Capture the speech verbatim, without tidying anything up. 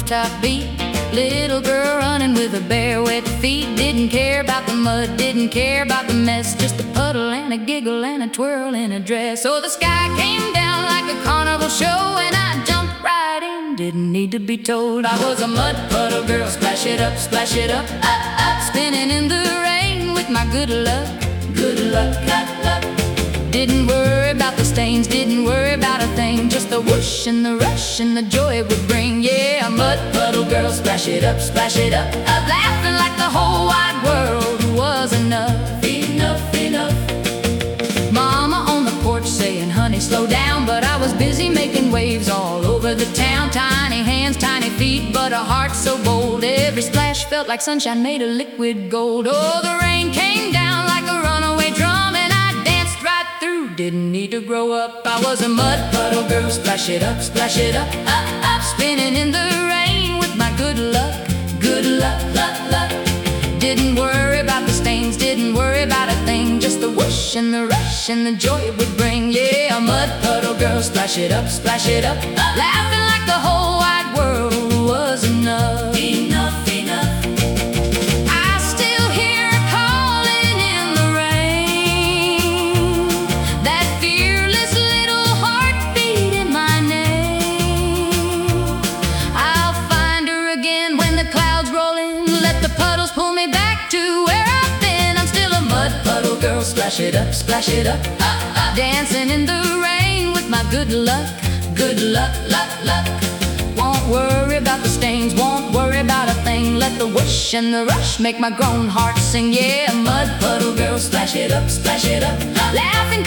rooftop beat. Little girl running with her bare wet feet. Didn't care about the mud, didn't care about the mess. Just a puddle and a giggle and a twirl in a dress. So the sky came down like a carnival show, and I jumped right in, didn't need to be told. I was a mud puddle girl, splash it up, splash it up, up, up. Spinning in the rain with my good luck, good luck, luck, luck. Didn't worry about the stains, didn't worry about a thing. Just the whoosh and the rush and the joy it would bring. Yeah, a mud puddle girl, splash it up, splash it up, up. Laughing like the whole wide world was enough, enough, enough. Mama on the porch saying, honey, slow down. But I was busy making waves all over the town. Tiny hands, tiny feet, but a heart so bold. Every splash felt like sunshine made of liquid gold. Oh, the rain came down like a runaway drum, and I danced right through, didn't need to grow up. I was a mud puddle girl, splash it up, splash it up, up, up. Spinning in the rain with my good luck, good luck, luck, luck. Didn't worry about the stains, didn't worry about a thing. Just the whoosh and the rush and the joy it would bring. Yeah, a mud puddle girl, splash it up, splash it up, up. Laughing like the whole wide world was enough, enough, enough. I still hear her calling in the rain, that fearless little heartbeat in my name. I'll find her again when the clouds roll in. Let the puddles pull me back to where I've been. I'm still a mud puddle girl, splash it up, splash it up, up, up. Dancing in the rain with my good luck, good luck, luck, luck. Won't worry about the stains, won't worry about a thing. Let the whoosh and the rush make my grown heart sing. Yeah, a mud puddle girl, splash it up, splash it up, up. Laughing